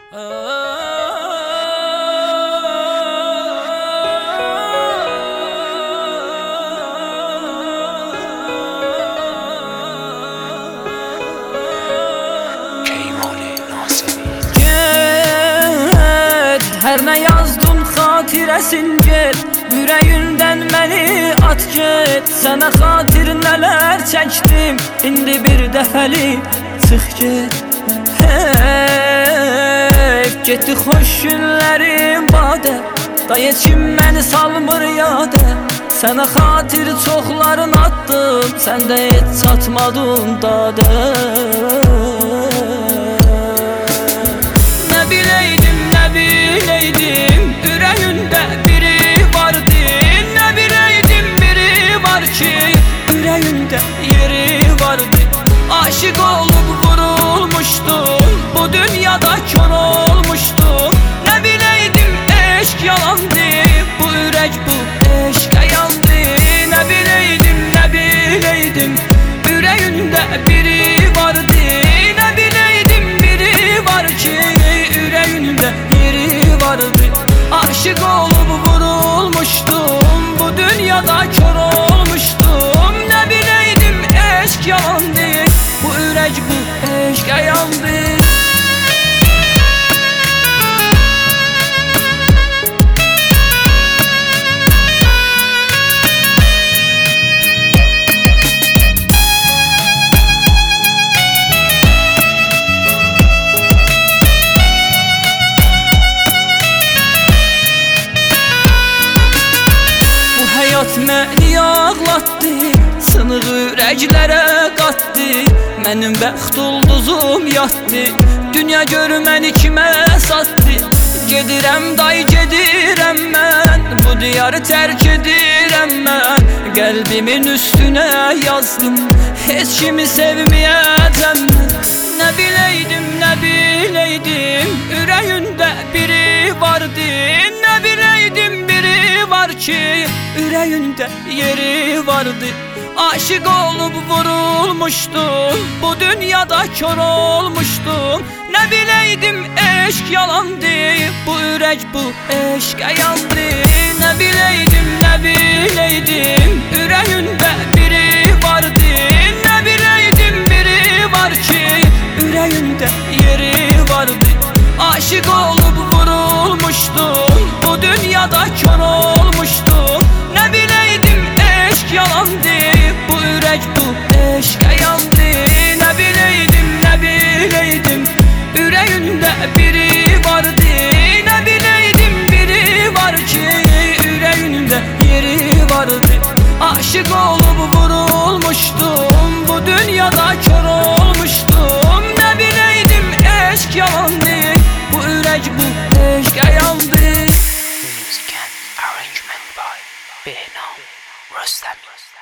Her ne yazdın xatirəsin get, ürəyindən məni at get. Sənə xatir nələr çəkdim, indi bir dəfəli çıx get. Hey, getdi xoş günlərim badə, da heç kim məni salmır yadə. Sənə xatir çoxların atdım, sən də heç çatmadın dadə. Nə biləydim, nə biləydim, ürəyində biri vardı. Nə biləydim, biri var ki, ürəyində yeri vardı. Aşık olub vurulmuşdum, bu dünyada kör olmuşdum. Nə biləydim, eşq yalandı, bu ürək bu eşqə yandı. Nə biləydim, nə biləydim, ürəyində biri vardı. Nə biləydim, biri var ki, ürəyində yeri vardı. Aşık olub vurulmuşdum, bu dünyada kör olmuşdum. Nə biləydim, eşq yalandı, bu ürək bu eşqə yandı. Həyat məni ağlatdı, sınıq ürəklərə qatdı. Mənim bəxt ulduzum yatdı, dünya gör məni kimə satdı. Gedirəm day gedirəm mən, bu diyarı tərk edirəm mən. Qəlbimin üstünə yazdım, heç kimi sevməyəcəm mən. Nə biləydim, nə biləydim, ürəyində biri vardı. Nə biləydim, biri var ki, ürəyində yeri vardı. Aşık olub vurulmuşdum, bu dünyada kör olmuşdum. Nə biləydim, eşq yalandı, bu ürək bu eşqə yandı. Nə biləydim, nə biləydim, ürəyində biri vardı. Nə biləydim, biri var ki, ürəyində yeri vardı. Aşık olub vurulmuşdum, bu dünyada kör olmuştum. Nə biləydim, eşq yalandı, bu ürək bu eşqə yandı. Nə biləydim, nə biləydim, ürəyində biri vardı. Nə biləydim, biri var ki, ürəyində yeri vardı. Aşık olub vurulmuşdum, bu dünyada kör olmuştum. Nə biləydim, eşq yalandı, bu ürək bu eşqə yandı. Music and arrangement by Behnam Rustam.